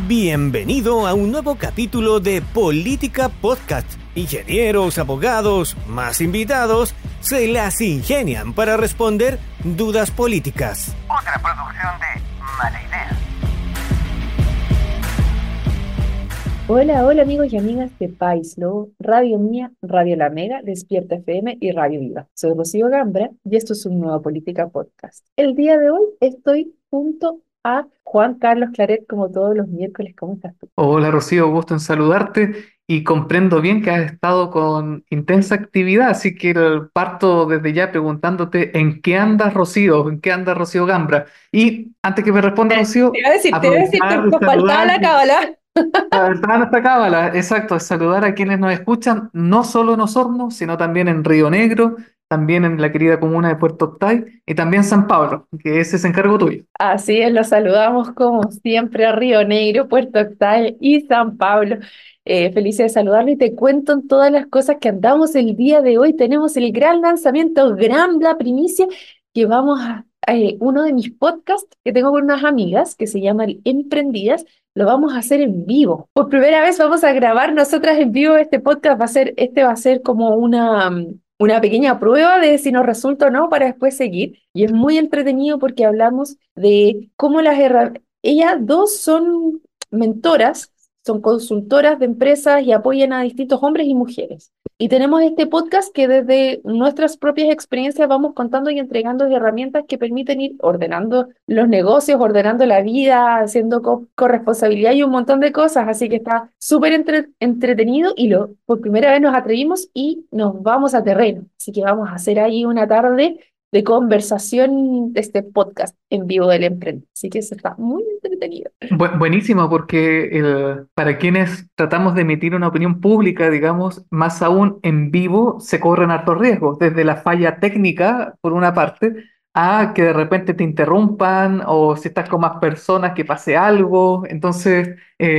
Bienvenido a un nuevo capítulo de Política Podcast. Ingenieros, abogados, más invitados, se las ingenian para responder dudas políticas. Otra producción de Mala Idea. Hola amigos y amigas de País Lobo, Radio Mía, Radio La Mega, Despierta FM y Radio Viva. Soy Rocío Gambra y esto es un nuevo Política Podcast. El día de hoy estoy junto a Juan Carlos Claret, como todos los miércoles. ¿Cómo estás tú? Hola Rocío, gusto en saludarte y comprendo bien que has estado con intensa actividad, así que parto desde ya preguntándote ¿en qué andas Rocío? ¿En qué anda Rocío Gambra? Y antes que me responda Rocío, Te iba a decir, aprovechar de nos faltaba la saludar. cábala. La verdad, nuestra cábala, exacto, es saludar a quienes nos escuchan, no solo en Osorno, sino también en Río Negro, también en la querida comuna de Puerto Octay y también San Pablo, que ese es encargo tuyo. Así es, los saludamos como siempre a Río Negro, Puerto Octay y San Pablo. Felices de saludarlo y te cuento en todas las cosas que andamos el día de hoy. Tenemos el gran lanzamiento, la primicia, que vamos a uno de mis podcasts que tengo con unas amigas que se llama Emprendidas. Lo vamos a hacer en vivo. Por primera vez vamos a grabar nosotras en vivo este podcast. Va a ser como una pequeña prueba de si nos resulta o no para después seguir. Y es muy entretenido porque hablamos de cómo ellas dos son mentoras, son consultoras de empresas y apoyan a distintos hombres y mujeres. Y tenemos este podcast que desde nuestras propias experiencias vamos contando y entregando herramientas que permiten ir ordenando los negocios, ordenando la vida, haciendo corresponsabilidad y un montón de cosas. Así que está súper entretenido y por primera vez nos atrevimos y nos vamos a terreno. Así que vamos a hacer ahí una tarde de conversación de este podcast en vivo del Emprende. Así que eso está muy entretenido. Buenísimo, porque para quienes tratamos de emitir una opinión pública, digamos, más aún en vivo, se corren hartos riesgos, desde la falla técnica, por una parte, a que de repente te interrumpan o si estás con más personas que pase algo. Entonces,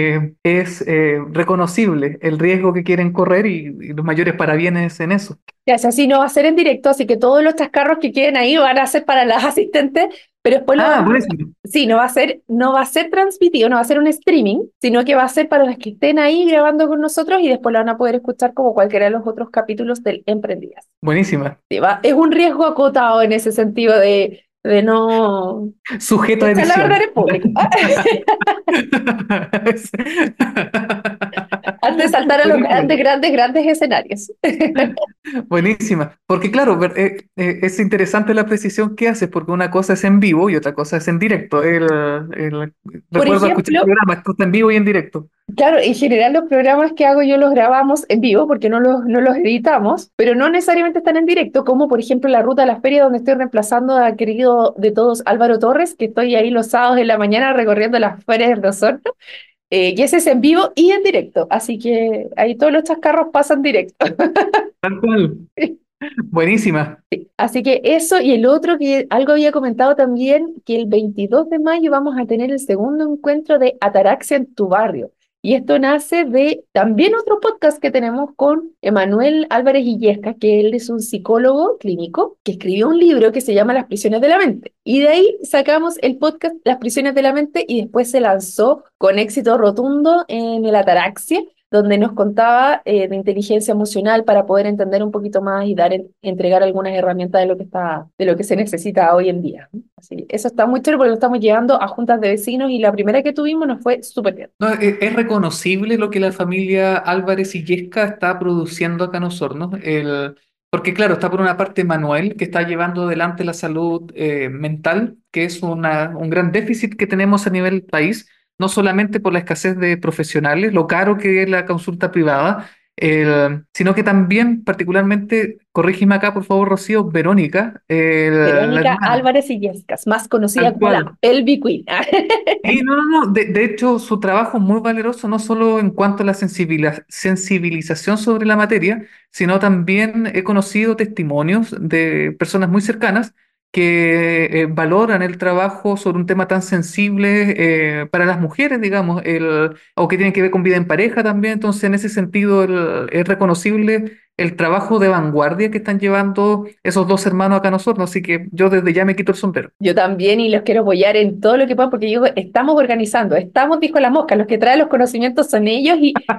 es reconocible el riesgo que quieren correr y los mayores parabienes en eso. Ya, así no va a ser en directo, así que todos los chascarros que queden ahí van a ser para las asistentes, pero después Buenísimo. sí, no va a ser transmitido, no va a ser un streaming, sino que va a ser para las que estén ahí grabando con nosotros y después lo van a poder escuchar como cualquiera de los otros capítulos del Emprendidas. Buenísima. Sí, es un riesgo acotado en ese sentido de no Sujeto a echar la edición. verdad en público. Antes de saltar a los grandes escenarios. Buenísima, porque claro, es interesante la precisión que haces, porque una cosa es en vivo y otra cosa es en directo. Por Recuerdo escuchar ejemplo, programas que están en vivo y en directo. claro, en general los programas que hago yo los grabamos en vivo porque no los editamos, pero no necesariamente están en directo, como por ejemplo la Ruta a la Feria, donde estoy reemplazando al querido de todos Álvaro Torres, que estoy ahí los sábados en la mañana recorriendo las ferias de Osorno, y ese es en vivo y en directo, así que ahí todos los chascarros pasan directo. Tal cual. Buenísima. Así que eso y el otro que algo había comentado también, que el 22 de mayo vamos a tener el segundo encuentro de Ataraxia en tu barrio. Y esto nace de también otro podcast que tenemos con Emanuel Álvarez Illesca, que él es un psicólogo clínico que escribió un libro que se llama Las prisiones de la mente. Y de ahí sacamos el podcast Las prisiones de la mente y después se lanzó con éxito rotundo en el Ataraxia, donde nos contaba de inteligencia emocional para poder entender un poquito más y entregar algunas herramientas de lo que se necesita hoy en día. Así, eso está muy chévere porque lo estamos llevando a juntas de vecinos y la primera que tuvimos nos fue súper bien. No, es reconocible lo que la familia Álvarez Illesca está produciendo acá en Osorno. Porque claro, está por una parte Manuel, que está llevando adelante la salud mental, que es un gran déficit que tenemos a nivel país, no solamente por la escasez de profesionales, lo caro que es la consulta privada, sino que también, particularmente, corrígeme acá, por favor, Rocío, Verónica, la Verónica hermana, Álvarez Illescas, más conocida tal como cual. la Pelvi Queen. Sí, no. De hecho, su trabajo es muy valeroso, no solo en cuanto a la sensibilización sobre la materia, sino también he conocido testimonios de personas muy cercanas que valoran el trabajo sobre un tema tan sensible para las mujeres, digamos, o que tienen que ver con vida en pareja también. Entonces, en ese sentido, es reconocible el trabajo de vanguardia que están llevando esos dos hermanos acá nosotros, así que yo desde ya me quito el sombrero. Yo también y los quiero apoyar en todo lo que puedan, porque digo, estamos organizando, estamos, dijo la mosca, los que traen los conocimientos son ellos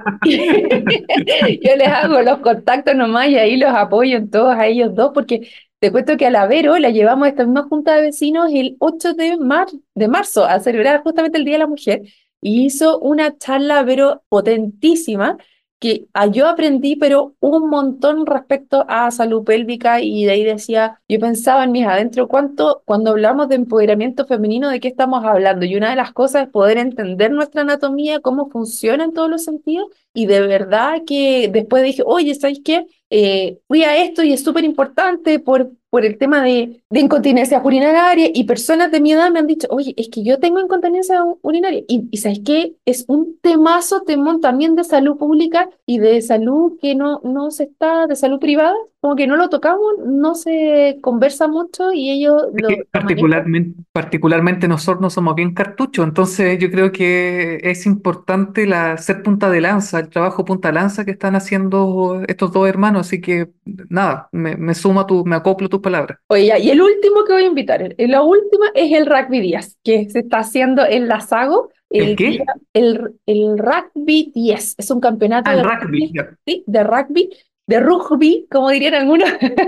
y yo les hago los contactos nomás y ahí los apoyo en todos a ellos dos, porque te cuento que a la Vero la llevamos a esta misma junta de vecinos el 8 de marzo a celebrar justamente el Día de la Mujer y hizo una charla, Vero, potentísima que yo aprendí, pero un montón respecto a salud pélvica y de ahí decía, yo pensaba en mis adentro, cuando hablamos de empoderamiento femenino, ¿de qué estamos hablando? Y una de las cosas es poder entender nuestra anatomía, cómo funciona en todos los sentidos, y de verdad que después dije, oye, ¿sabes qué? Fui a esto y es súper importante por el tema de incontinencia urinaria y personas de mi edad me han dicho, oye, es que yo tengo incontinencia urinaria y ¿sabes qué? Es un temón también de salud pública y de salud que no se está, de salud privada, como que no lo tocamos, no se conversa mucho y ellos Es lo que manejan. particularmente nosotros no somos bien cartuchos, entonces yo creo que es importante ser punta de lanza, el trabajo punta de lanza que están haciendo estos dos hermanos, así que nada, me sumo me acoplo a tus palabras. Oye, ya, y el último que voy a invitar, la última es el Rugby 10, que se está haciendo en la Sago, ¿El el día, qué? el Rugby 10, es un campeonato Ah, el de rugby, rugby, ya. ¿sí? De rugby, como dirían algunos,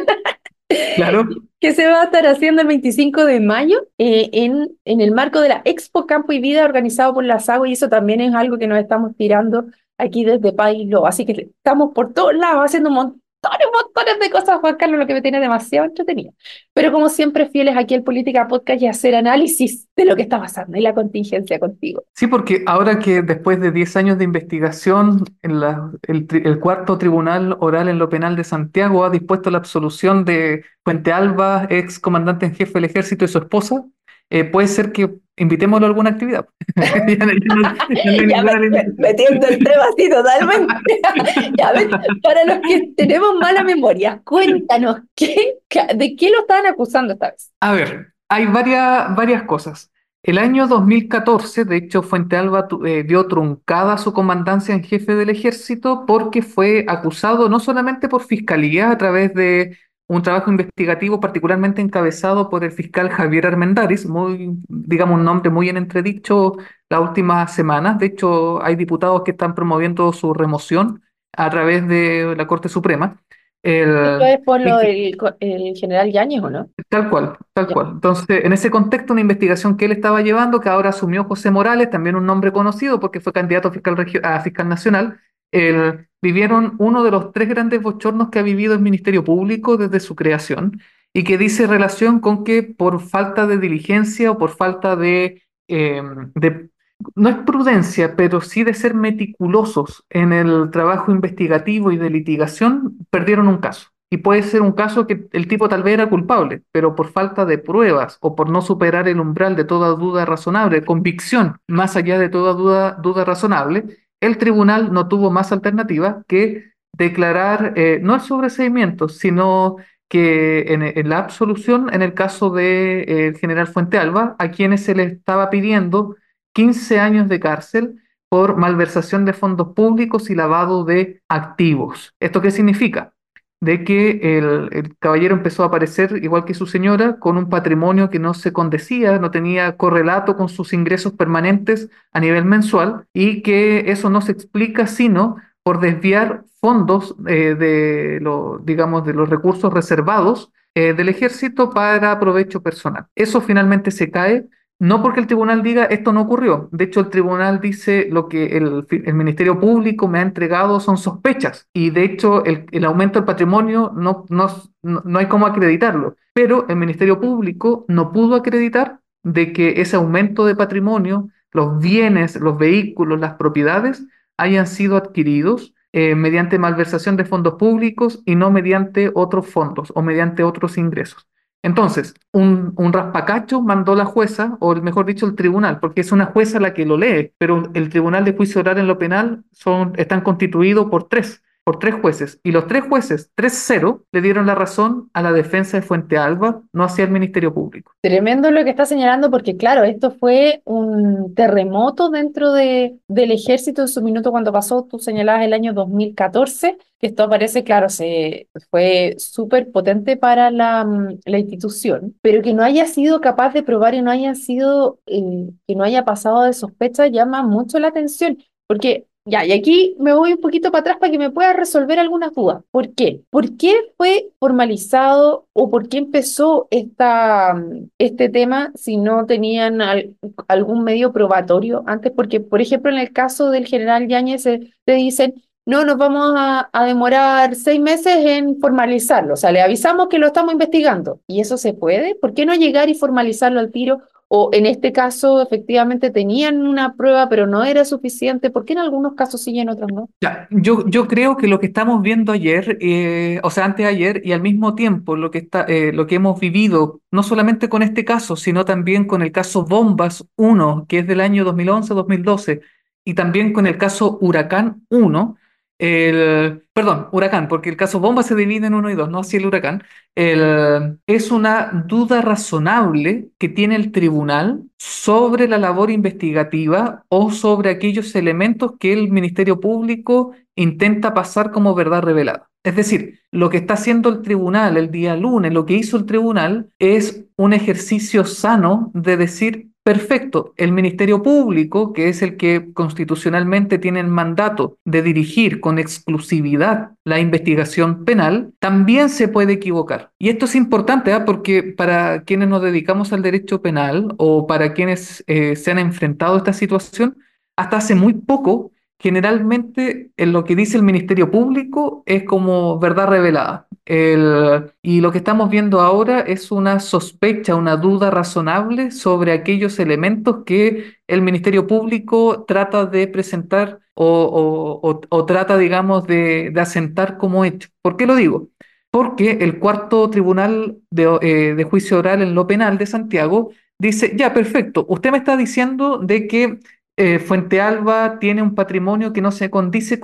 Claro. que se va a estar haciendo el 25 de mayo en el marco de la Expo Campo y Vida organizado por la SAGO y eso también es algo que nos estamos tirando aquí desde País Lobo. Así que estamos por todos lados haciendo montones de cosas, Juan Carlos, lo que me tiene demasiado entretenido. Pero como siempre, fieles aquí al Política Podcast y hacer análisis de lo que está pasando y la contingencia contigo. Sí, porque ahora que después de 10 años de investigación, el cuarto tribunal oral en lo penal de Santiago ha dispuesto la absolución de Puente Alba, ex comandante en jefe del ejército y su esposa, puede ser que invitémoslo a alguna actividad. Ya no hay Ya ninguna limitación. metiendo el tema así totalmente. Ya ves, para los que tenemos mala memoria, cuéntanos, ¿de qué lo estaban acusando esta vez? A ver, hay varias cosas. El año 2014, de hecho, Fuente Alba vio truncada su comandancia en jefe del ejército porque fue acusado no solamente por fiscalía a través de un trabajo investigativo particularmente encabezado por el fiscal Javier Armendáriz, muy, digamos, un nombre muy en entredicho las últimas semanas. De hecho, hay diputados que están promoviendo su remoción a través de la Corte Suprema. Esto El, es por lo del el general Yáñez, ¿o no? Tal cual, tal Ya. cual. Entonces, en ese contexto, una investigación que él estaba llevando, que ahora asumió José Morales, también un nombre conocido porque fue candidato a a fiscal nacional, vivieron uno de los tres grandes bochornos que ha vivido el Ministerio Público desde su creación y que dice relación con que por falta de diligencia o por falta de no es prudencia, pero sí de ser meticulosos en el trabajo investigativo y de litigación, perdieron un caso. Y puede ser un caso que el tipo tal vez era culpable, pero por falta de pruebas o por no superar el umbral de toda duda razonable, convicción más allá de toda duda razonable, el tribunal no tuvo más alternativa que declarar no el sobreseimiento, sino que en la absolución, en el caso del general Fuente Alba, a quienes se le estaba pidiendo 15 años de cárcel por malversación de fondos públicos y lavado de activos. ¿Esto qué significa? De que el caballero empezó a aparecer, igual que su señora, con un patrimonio que no se condecía, no tenía correlato con sus ingresos permanentes a nivel mensual, y que eso no se explica sino por desviar fondos digamos, de los recursos reservados del ejército para provecho personal. Eso finalmente se cae. No porque el tribunal diga esto no ocurrió. De hecho, el tribunal dice lo que el Ministerio Público me ha entregado son sospechas. Y de hecho, el aumento del patrimonio no hay cómo acreditarlo. Pero el Ministerio Público no pudo acreditar de que ese aumento de patrimonio, los bienes, los vehículos, las propiedades, hayan sido adquiridos mediante malversación de fondos públicos y no mediante otros fondos o mediante otros ingresos. Entonces, un raspacacho mandó la jueza, o mejor dicho, el tribunal, porque es una jueza la que lo lee, pero el tribunal de juicio oral en lo penal están constituidos por tres. por 3 jueces, y los 3 jueces, 3-0, le dieron la razón a la defensa de Fuente Alba, no hacia el Ministerio Público. Tremendo lo que está señalando, porque claro, esto fue un terremoto dentro del ejército en su minuto cuando pasó, tú señalabas el año 2014, que esto aparece, claro, fue súper potente para la institución, pero que no haya sido capaz de probar y no haya sido, que no haya pasado de sospecha llama mucho la atención, porque ya, y aquí me voy un poquito para atrás para que me pueda resolver algunas dudas. ¿Por qué? ¿Por qué fue formalizado o por qué empezó este tema si no tenían algún medio probatorio antes? Porque, por ejemplo, en el caso del general Yáñez, te dicen, no, nos vamos a demorar 6 meses en formalizarlo. O sea, le avisamos que lo estamos investigando. ¿Y eso se puede? ¿Por qué no llegar y formalizarlo al tiro? O en este caso, efectivamente, tenían una prueba, pero no era suficiente. ¿Por qué en algunos casos sí y en otros no? Ya, yo creo que lo que estamos viendo ayer, o sea, antes de ayer, y al mismo tiempo lo que hemos vivido, no solamente con este caso, sino también con el caso Bombas 1, que es del año 2011-2012, y también con el caso Huracán 1, perdón, Huracán, porque el caso Bomba se divide en uno y dos, no así el Huracán, es una duda razonable que tiene el tribunal sobre la labor investigativa o sobre aquellos elementos que el Ministerio Público intenta pasar como verdad revelada. Es decir, lo que está haciendo el tribunal el día lunes, lo que hizo el tribunal es un ejercicio sano de decir, perfecto, el Ministerio Público, que es el que constitucionalmente tiene el mandato de dirigir con exclusividad la investigación penal, también se puede equivocar. Y esto es importante, porque para quienes nos dedicamos al derecho penal o para quienes se han enfrentado a esta situación, hasta hace muy poco, generalmente en lo que dice el Ministerio Público es como verdad revelada. Y lo que estamos viendo ahora es una sospecha, una duda razonable sobre aquellos elementos que el Ministerio Público trata de presentar o trata, digamos, de asentar como hecho. ¿Por qué lo digo? Porque el cuarto tribunal de juicio oral en lo penal de Santiago dice, ya, perfecto, usted me está diciendo de que Fuente Alba tiene un patrimonio que no se condice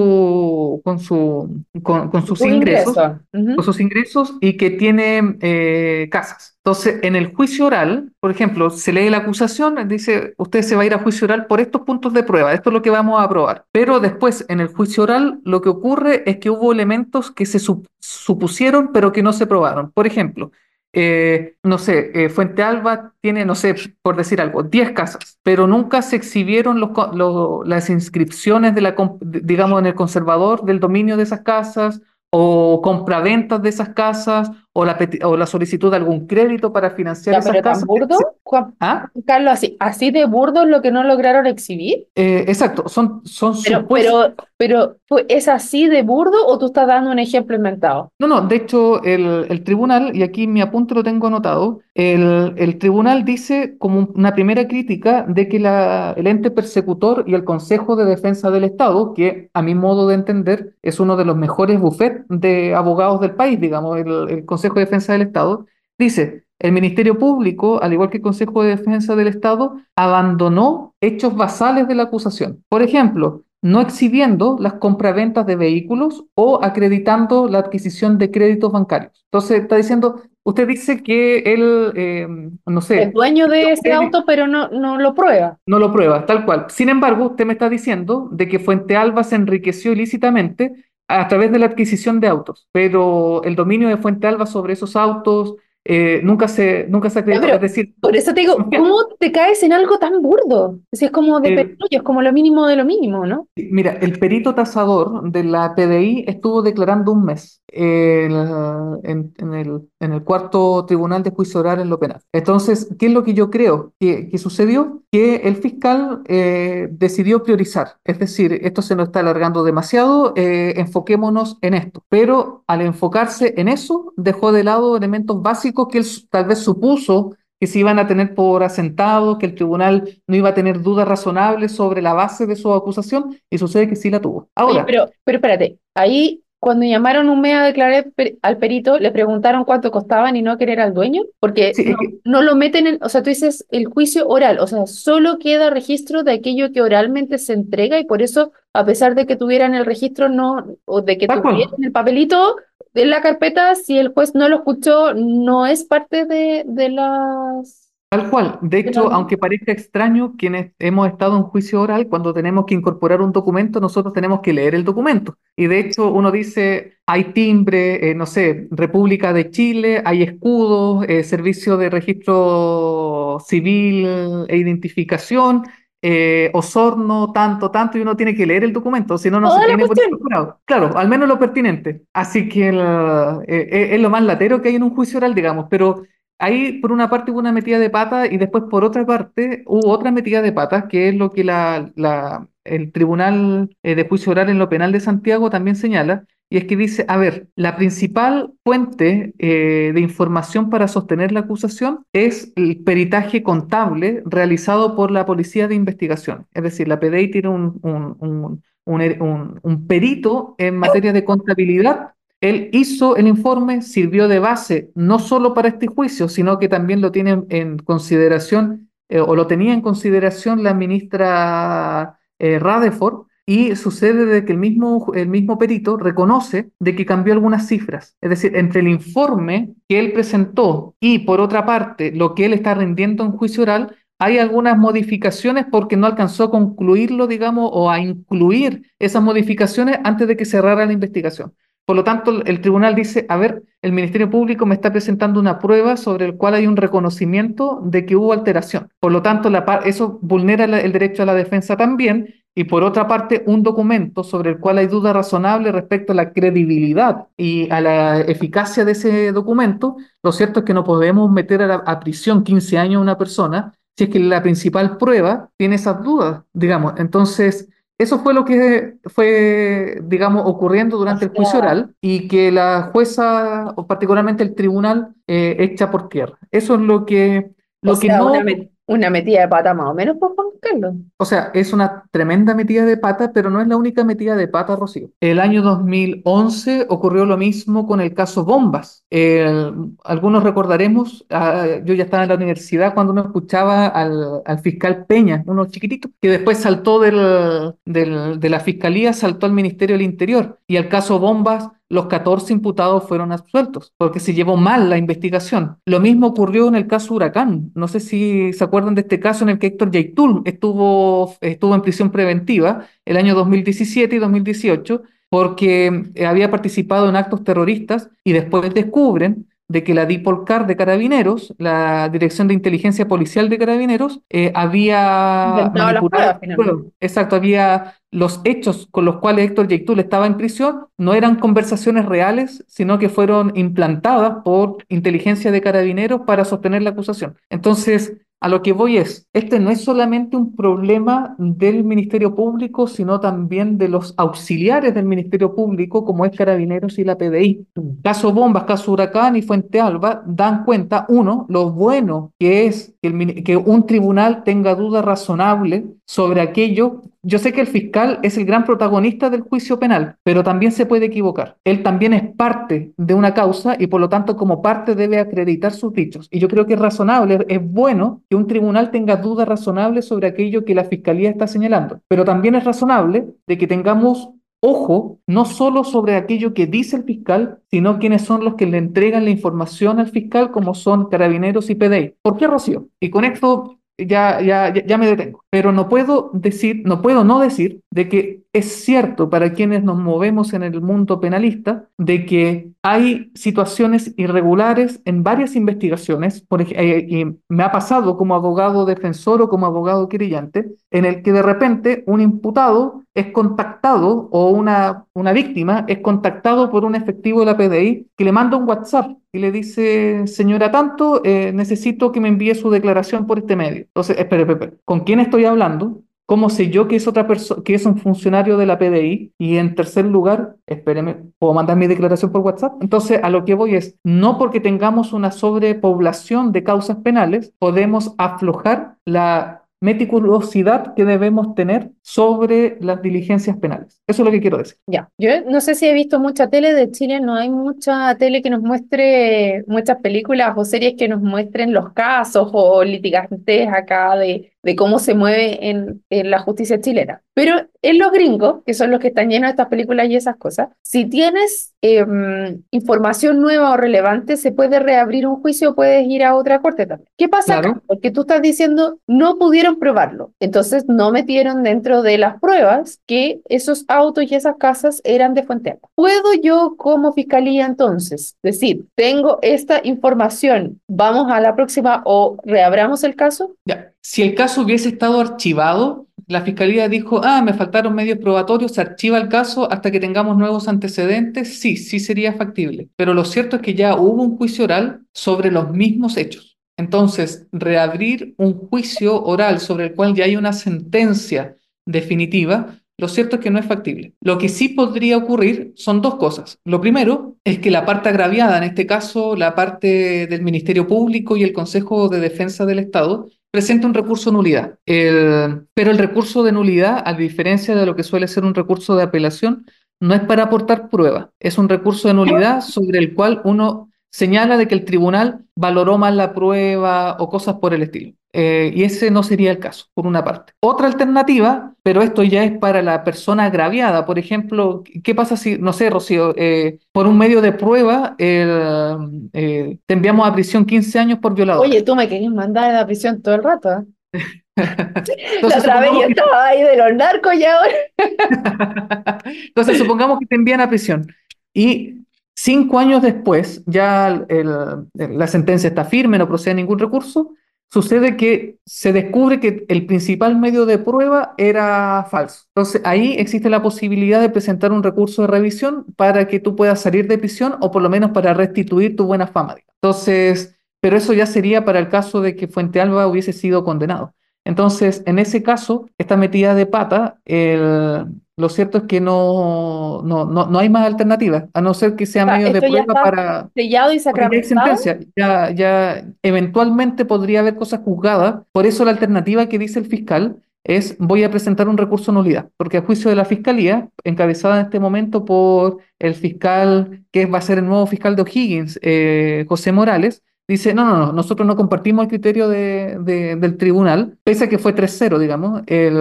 con sus Un ingresos, ingreso. Ujú. y que tiene casas. Entonces, en el juicio oral, por ejemplo, se lee la acusación, dice, usted se va a ir a juicio oral por estos puntos de prueba, esto es lo que vamos a probar. Pero después, en el juicio oral, lo que ocurre es que hubo elementos que se supusieron, pero que no se probaron. Por ejemplo, no sé, Fuente Alba tiene, no sé, por decir algo, 10 casas, pero nunca se exhibieron las inscripciones digamos, en el conservador del dominio de esas casas, o compraventas de esas casas, o la solicitud de algún crédito para financiar Ya, esas pero tan casas. burdo, Juan ¿Ah? Carlos, así de burdo es lo que no lograron exhibir. Exacto, son Pero, supuestos. pero, ¿es así de burdo o tú estás dando un ejemplo inventado? No, no, de hecho el tribunal, y aquí mi apunte lo tengo anotado, el tribunal dice como una primera crítica de que el ente persecutor y el Consejo de Defensa del Estado, que a mi modo de entender es uno de los mejores bufetes de abogados del país, digamos, el Consejo de Defensa del Estado, dice, el Ministerio Público, al igual que el Consejo de Defensa del Estado, abandonó hechos basales de la acusación. Por ejemplo, no exhibiendo las compraventas de vehículos o acreditando la adquisición de créditos bancarios. Entonces, está diciendo, usted dice que él, no Es sé, dueño de ese auto, pero no lo prueba. no lo prueba, tal cual. Sin embargo, usted me está diciendo de que Fuente Alba se enriqueció ilícitamente a través de la adquisición de autos, pero el dominio de Fuente Alba sobre esos autos nunca se Ya, acreditó. Es pero decir, por eso te digo, ¿cómo te caes en algo tan burdo? Si es como de el, petróleo, es como lo mínimo de lo mínimo, ¿no? mira, el perito tasador de la PDI estuvo declarando un mes en el cuarto tribunal de juicio oral en lo penal. Entonces, ¿qué es lo que yo creo que sucedió? Que el fiscal decidió priorizar. Es decir, esto se nos está alargando demasiado, enfoquémonos en esto. Pero al enfocarse en eso, dejó de lado elementos básicos que él tal vez supuso que se iban a tener por asentado, que el tribunal no iba a tener dudas razonables sobre la base de su acusación, y sucede que sí la tuvo. Oye, Ahora, pero espérate, ahí cuando llamaron un mes a declarar al perito, le preguntaron cuánto costaban y no querer al dueño, porque sí, no, no lo meten o sea, tú dices el juicio oral, o sea, solo queda registro de aquello que oralmente se entrega y por eso a pesar de que tuvieran el registro no, o de que Tal cual. tuvieran el papelito de la carpeta, si el juez no lo escuchó, no es parte de las... Tal cual. De de las- hecho, aunque parezca extraño, quienes hemos estado en juicio oral, cuando tenemos que incorporar un documento, nosotros tenemos que leer el documento. Y de hecho, uno dice, hay timbre, no sé, República de Chile, hay escudos, servicio de registro civil e identificación, Osorno, tanto, tanto, y uno tiene que leer el documento, si no, no se Toda la tiene por cuestión. incorporado. Claro, al menos lo pertinente. Así que es lo más latero que hay en un juicio oral, digamos, pero ahí por una parte hubo una metida de pata y después por otra parte hubo otra metida de patas, que es lo que el Tribunal de Juicio Oral en lo Penal de Santiago también señala, y es que dice, a ver, la principal fuente de información para sostener la acusación es el peritaje contable realizado por la Policía de Investigación. Es decir, la PDI tiene un perito en materia de contabilidad. Él hizo el informe, sirvió de base no solo para este juicio, sino que también lo tiene en consideración, o lo tenía en consideración la ministra Rutherford, y sucede de que el mismo perito reconoce de que cambió algunas cifras. Es decir, entre el informe que él presentó y por otra parte lo que él está rindiendo en juicio oral, hay algunas modificaciones porque no alcanzó a concluirlo, digamos, o a incluir esas modificaciones antes de que cerrara la investigación. Por lo tanto, el tribunal dice, a ver, el Ministerio Público me está presentando una prueba sobre el cual hay un reconocimiento de que hubo alteración. Por lo tanto, eso vulnera el derecho a la defensa también. Y por otra parte, un documento sobre el cual hay duda razonable respecto a la credibilidad y a la eficacia de ese documento. Lo cierto es que no podemos meter a prisión 15 años a una persona si es que la principal prueba tiene esas dudas, digamos. Entonces, eso fue lo que fue, digamos, ocurriendo O durante el juicio sea, oral y que la jueza, o particularmente el tribunal, echa por tierra. Eso es o lo que sea, no, una metida de pata más o menos, pues, Juan Carlos. o sea, es una tremenda metida de pata, pero no es la única metida de pata, Rocío. El año 2011 ocurrió lo mismo con el caso Bombas. Algunos recordaremos, yo ya estaba en la universidad cuando uno escuchaba al fiscal Peña, uno chiquitito, que después saltó de la fiscalía, saltó al Ministerio del Interior. Y el caso Bombas, los 14 imputados fueron absueltos porque se llevó mal la investigación. Lo mismo ocurrió en el caso Huracán. No sé si se acuerdan de este caso en el que Héctor Yaitul estuvo en prisión preventiva el año 2017 y 2018 porque había participado en actos terroristas y después descubren de que la DIPOLCAR de Carabineros, la Dirección de Inteligencia Policial de Carabineros, había Inventado las manipulado pruebas finalmente. pruebas. Exacto, había los hechos con los cuales Héctor Yaitul estaba en prisión, no eran conversaciones reales, sino que fueron implantadas por inteligencia de Carabineros para sostener la acusación. Entonces, a lo que voy es, este no es solamente un problema del Ministerio Público, sino también de los auxiliares del Ministerio Público, como es Carabineros y la PDI. Caso Bombas, caso Huracán y Fuente Alba dan cuenta, uno, lo bueno que es que un tribunal tenga duda razonable sobre aquello. Yo sé que el fiscal es el gran protagonista del juicio penal, pero también se puede equivocar. Él también es parte de una causa y por lo tanto como parte debe acreditar sus dichos. Y yo creo que es razonable, es bueno que un tribunal tenga dudas razonables sobre aquello que la fiscalía está señalando, pero también es razonable de que tengamos ojo, no solo sobre aquello que dice el fiscal, sino quiénes son los que le entregan la información al fiscal, como son Carabineros y PDI. ¿Por qué, Rocío? Y con esto ya me detengo. Pero no puedo decir, no puedo no decir de que es cierto para quienes nos movemos en el mundo penalista de que hay situaciones irregulares en varias investigaciones, y me ha pasado como abogado defensor o como abogado querellante, en el que de repente un imputado es contactado o una víctima es contactado por un efectivo de la PDI que le manda un WhatsApp y le dice, señora tanto, necesito que me envíe su declaración por este medio. Entonces, espere, ¿con quién estoy hablando? ¿Cómo sé yo que es otra persona, que es un funcionario de la PDI? Y en tercer lugar, espéreme, ¿puedo mandar mi declaración por WhatsApp? Entonces, a lo que voy es, no porque tengamos una sobrepoblación de causas penales, podemos aflojar meticulosidad que debemos tener sobre las diligencias penales. Eso es lo que quiero decir. Ya, yo no sé si he visto mucha tele de Chile, no hay mucha tele que nos muestre muchas películas o series que nos muestren los casos o litigantes acá de cómo se mueve en la justicia chilena. Pero en los gringos, que son los que están llenos de estas películas y esas cosas, si tienes información nueva o relevante, se puede reabrir un juicio o puedes ir a otra corte también. ¿Qué pasa acá? Claro, Porque tú estás diciendo no pudieron probarlo, entonces no metieron dentro de las pruebas que esos autos y esas casas eran de Fuente Alba. ¿Puedo yo como fiscalía entonces decir, tengo esta información, vamos a la próxima o reabramos el caso? ya. Si el caso hubiese estado archivado, la fiscalía dijo, me faltaron medios probatorios, se archiva el caso hasta que tengamos nuevos antecedentes, sí, sí sería factible. Pero lo cierto es que ya hubo un juicio oral sobre los mismos hechos. Entonces, reabrir un juicio oral sobre el cual ya hay una sentencia definitiva, lo cierto es que no es factible. Lo que sí podría ocurrir son dos cosas. Lo primero es que la parte agraviada, en este caso la parte del Ministerio Público y el Consejo de Defensa del Estado, presenta un recurso de nulidad. Pero el recurso de nulidad, a diferencia de lo que suele ser un recurso de apelación, no es para aportar prueba. Es un recurso de nulidad sobre el cual uno señala de que el tribunal valoró mal la prueba o cosas por el estilo. Y ese no sería el caso, por una parte. Otra alternativa, pero esto ya es para la persona agraviada. Por ejemplo, ¿qué pasa si, no sé, Rocío, por un medio de prueba te enviamos a prisión 15 años por Oye, violadora? tú me querías mandar a la prisión todo el rato, ¿eh? La Entonces otra vez yo supongamos que, estaba ahí de los narcos y ahora. entonces supongamos que te envían a prisión y 5 años después ya la sentencia está firme, no procede ningún recurso. Sucede que se descubre que el principal medio de prueba era falso. Entonces ahí existe la posibilidad de presentar un recurso de revisión para que tú puedas salir de prisión o por lo menos para restituir tu buena fama. Entonces, pero eso ya sería para el caso de que Fuente Alba hubiese sido condenado. Entonces, en ese caso, esta metida de pata, lo cierto es que no hay más alternativas, a no ser que sea O sea, medio de esto ya prueba está para... sellado y Porque ya hay sacramentado. sentencia, ya eventualmente podría haber cosas juzgadas, por eso la alternativa que dice el fiscal es voy a presentar un recurso de nulidad, porque a juicio de la fiscalía, encabezada en este momento por el fiscal que va a ser el nuevo fiscal de O'Higgins, José Morales, dice, no, nosotros no compartimos el criterio del tribunal, pese a que fue 3-0, digamos,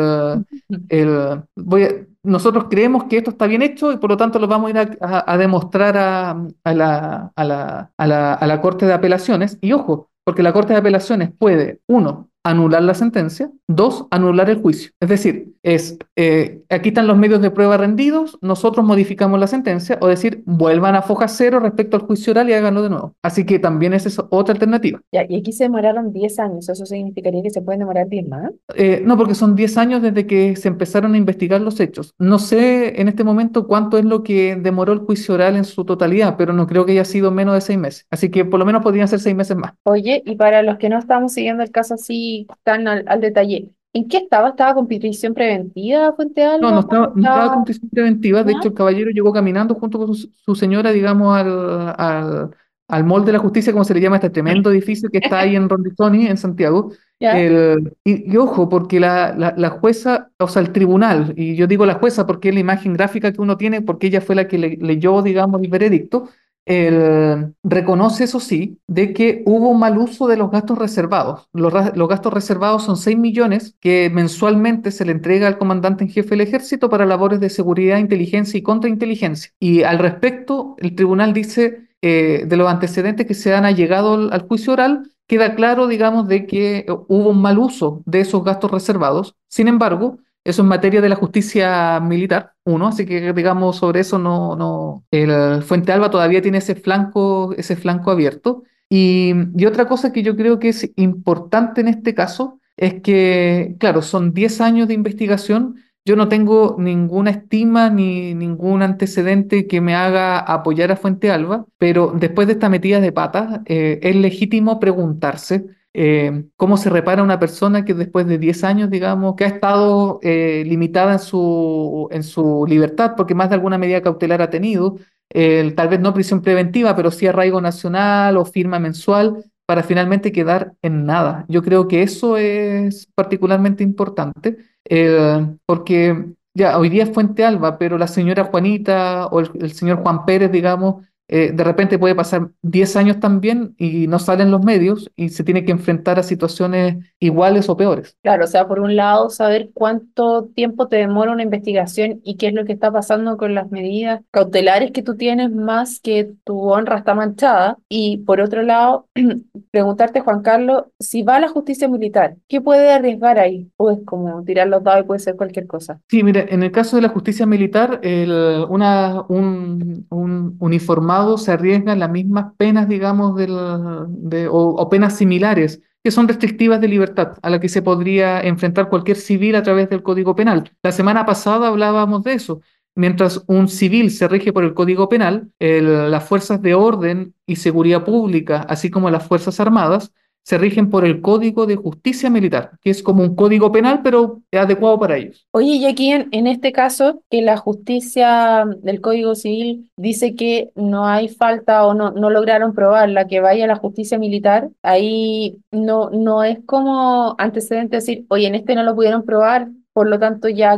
nosotros creemos que esto está bien hecho y por lo tanto lo vamos a ir a demostrar a la Corte de Apelaciones. Y ojo, porque la Corte de Apelaciones puede, uno, anular la sentencia, dos, anular el juicio. Es decir, aquí están los medios de prueba rendidos, nosotros modificamos la sentencia, o decir, vuelvan a foja cero respecto al juicio oral y háganlo de nuevo. Así que también esa es otra alternativa. Ya, y aquí se demoraron 10 años, ¿eso significaría que se pueden demorar 10 más? No, porque son 10 años desde que se empezaron a investigar los hechos. No sé en este momento cuánto es lo que demoró el juicio oral en su totalidad, pero no creo que haya sido menos de 6 meses. Así que por lo menos podrían ser 6 meses más. Oye, y para los que no estamos siguiendo el caso así tan al detalle, ¿en qué estaba? ¿Estaba con prisión preventiva, Fuente No, Alba? no estaba con prisión preventiva. De ¿Ya? hecho, el caballero llegó caminando junto con su señora, digamos, al Mall de la Justicia, como se le llama este tremendo edificio que está ahí en Rondizoni, en Santiago. ¿Ya? Y ojo, porque la jueza, o sea, el tribunal, y yo digo la jueza porque es la imagen gráfica que uno tiene, porque ella fue la que leyó, digamos, el veredicto, reconoce, eso sí, de que hubo un mal uso de los gastos reservados. Los gastos reservados son 6 millones que mensualmente se le entrega al comandante en jefe del ejército para labores de seguridad, inteligencia y contrainteligencia. Y al respecto, el tribunal dice, de los antecedentes que se han allegado al juicio oral, queda claro, digamos, de que hubo un mal uso de esos gastos reservados. Sin embargo, eso es materia de la justicia militar, uno, así que digamos sobre eso el Fuente Alba todavía tiene ese flanco abierto. Y otra cosa que yo creo que es importante en este caso es que, claro, son 10 años de investigación. Yo no tengo ninguna estima ni ningún antecedente que me haga apoyar a Fuente Alba, pero después de esta metida de patas, es legítimo preguntarse cómo se repara una persona que después de 10 años, digamos, que ha estado limitada en su libertad, porque más de alguna medida cautelar ha tenido, tal vez no prisión preventiva, pero sí arraigo nacional o firma mensual. para finalmente quedar en nada. Yo creo que eso es particularmente importante, porque ya hoy día es Fuente Alba, pero la señora Juanita o el señor Juan Pérez, digamos, de repente puede pasar 10 años también y no salen los medios y se tiene que enfrentar a situaciones iguales o peores. Claro, o sea, por un lado, saber cuánto tiempo te demora una investigación y qué es lo que está pasando con las medidas cautelares que tú tienes, más que tu honra está manchada. Y por otro lado, preguntarte, Juan Carlos, si va a la justicia militar, ¿qué puede arriesgar ahí? O es como tirar los dados y puede ser cualquier cosa. Sí, mire, en el caso de la justicia militar, un uniformado se arriesga en las mismas penas, digamos, o penas similares, que son restrictivas de libertad, a la que se podría enfrentar cualquier civil a través del Código Penal. La semana pasada hablábamos de eso. Mientras un civil se rige por el Código Penal, las fuerzas de orden y seguridad pública, así como las Fuerzas Armadas, se rigen por el Código de Justicia Militar, que es como un código penal, pero adecuado para ellos. Oye, y aquí en este caso, que la justicia del Código Civil dice que no hay falta o no lograron probarla, que vaya a la justicia militar, ahí no es como antecedente decir, oye, en este no lo pudieron probar, por lo tanto ya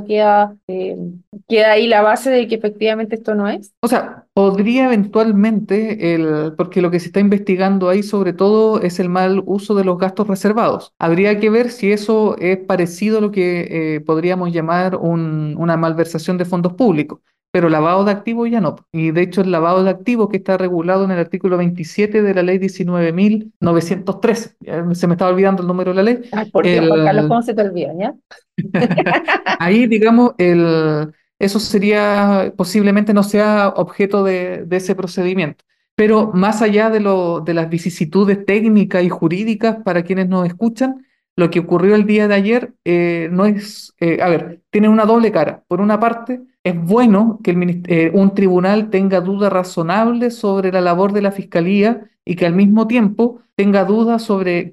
queda ahí la base de que efectivamente esto no es. O sea, podría eventualmente, porque lo que se está investigando ahí sobre todo es el mal uso de los gastos reservados. Habría que ver si eso es parecido a lo que podríamos llamar una malversación de fondos públicos, pero lavado de activos ya no. Y de hecho el lavado de activos que está regulado en el artículo 27 de la ley 19.913, se me estaba olvidando el número de la ley. Ay, por Dios, Juan Carlos, el, ¿cómo se te olvida, ya? Ahí, digamos, eso sería, posiblemente no sea objeto de ese procedimiento. Pero más allá de las vicisitudes técnicas y jurídicas para quienes nos escuchan, lo que ocurrió el día de ayer no es, a ver, tiene una doble cara. Por una parte, es bueno que un tribunal tenga dudas razonables sobre la labor de la fiscalía y que al mismo tiempo tenga dudas sobre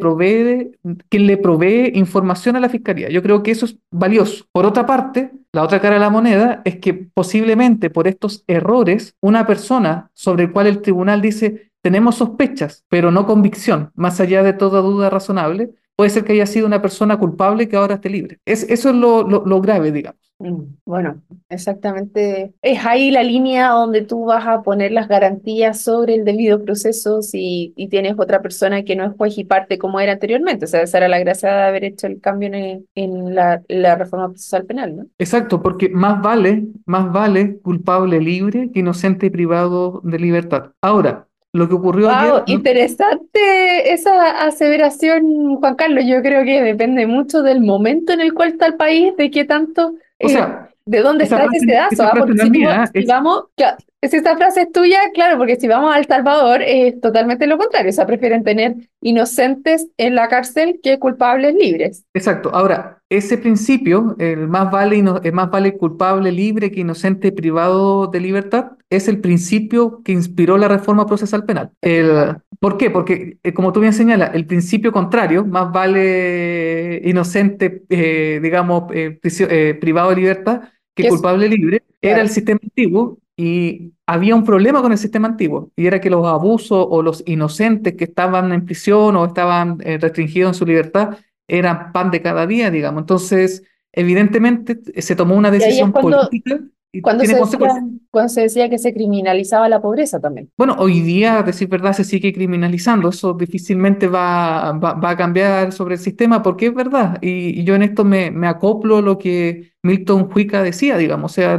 quién le provee información a la fiscalía. Yo creo que eso es valioso. Por otra parte, la otra cara de la moneda es que posiblemente por estos errores, una persona sobre el cual el tribunal dice tenemos sospechas, pero no convicción, más allá de toda duda razonable, puede ser que haya sido una persona culpable que ahora esté libre. Eso es lo grave, digamos. Bueno, exactamente. Es ahí la línea donde tú vas a poner las garantías sobre el debido proceso si tienes otra persona que no es juez y parte como era anteriormente. O sea, esa era la gracia de haber hecho el cambio en la reforma procesal penal, ¿no? Exacto, porque más vale culpable libre que inocente privado de libertad. Ahora, lo que ocurrió Wow, ayer, interesante esa aseveración, Juan Carlos. Yo creo que depende mucho del momento en el cual está el país, de qué tanto, o sea, de dónde está ese sedazo, esa ¿ah? frase Porque no es mía, si vamos, si esta frase es tuya, claro, porque si vamos a El Salvador es totalmente lo contrario. O sea, prefieren tener inocentes en la cárcel que culpables libres. exacto. Ahora, ese principio, el más vale culpable libre que inocente privado de libertad, es el principio que inspiró la reforma procesal penal. ¿Por qué? Porque, como tú bien señalas, el principio contrario, más vale inocente, digamos, privado de libertad que Que es, culpable libre, era el claro. sistema antiguo y había un problema con el sistema antiguo, y era que los abusos o los inocentes que estaban en prisión o estaban restringidos en su libertad eran pan de cada día, digamos. Entonces, evidentemente, se tomó una Y ahí es decisión política y cuando tiene consecuencias. cuando se decía que se criminalizaba la pobreza también. Bueno, hoy día, a decir verdad, se sigue criminalizando. Eso difícilmente va a cambiar sobre el sistema porque es verdad. Y yo en esto me acoplo a lo que Milton Huica decía, digamos. O sea,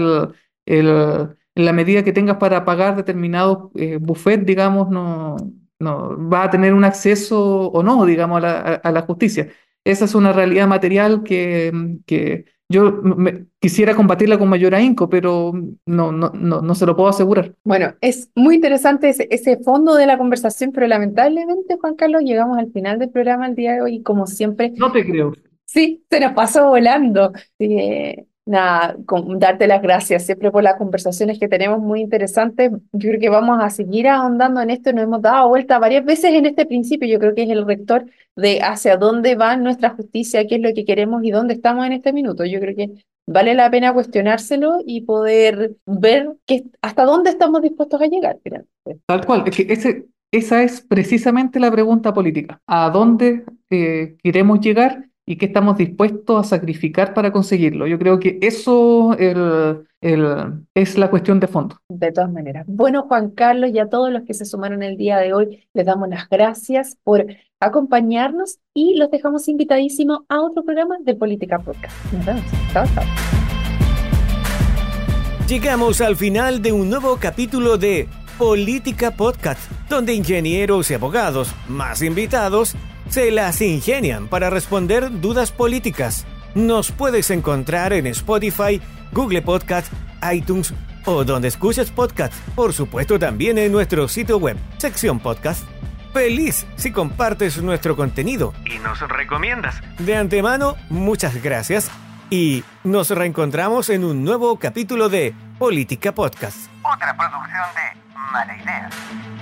en la medida que tengas para pagar determinados buffet, digamos, no va a tener un acceso o no, digamos, a la justicia. Esa es una realidad material que yo quisiera combatirla con mayor ahínco, pero no se lo puedo asegurar. Bueno, es muy interesante ese fondo de la conversación, pero lamentablemente, Juan Carlos, llegamos al final del programa el día de hoy y como siempre, No te creo. sí, se nos pasó volando. Nada, darte las gracias siempre por las conversaciones que tenemos muy interesantes. Yo creo que vamos a seguir ahondando en esto. Nos hemos dado vuelta varias veces en este principio. Yo creo que es el rector de hacia dónde va nuestra justicia, qué es lo que queremos y dónde estamos en este minuto. Yo creo que vale la pena cuestionárselo y poder ver hasta dónde estamos dispuestos a llegar, finalmente. Tal cual, es que esa es precisamente la pregunta política. ¿A dónde queremos llegar y qué estamos dispuestos a sacrificar para conseguirlo? Yo creo que eso es la cuestión de fondo. De todas maneras. Bueno, Juan Carlos, y a todos los que se sumaron el día de hoy, les damos las gracias por acompañarnos y los dejamos invitadísimos a otro programa de Política Podcast. Nos vemos. Chao, chao. Llegamos al final de un nuevo capítulo de Política Podcast, donde ingenieros y abogados, más invitados, se las ingenian para responder dudas políticas. Nos puedes encontrar en Spotify, Google Podcast, iTunes o donde escuches podcast. Por supuesto también en nuestro sitio web, sección podcast. Feliz si compartes nuestro contenido y nos recomiendas. De antemano, muchas gracias y nos reencontramos en un nuevo capítulo de Política Podcast. Otra producción de Mala Idea.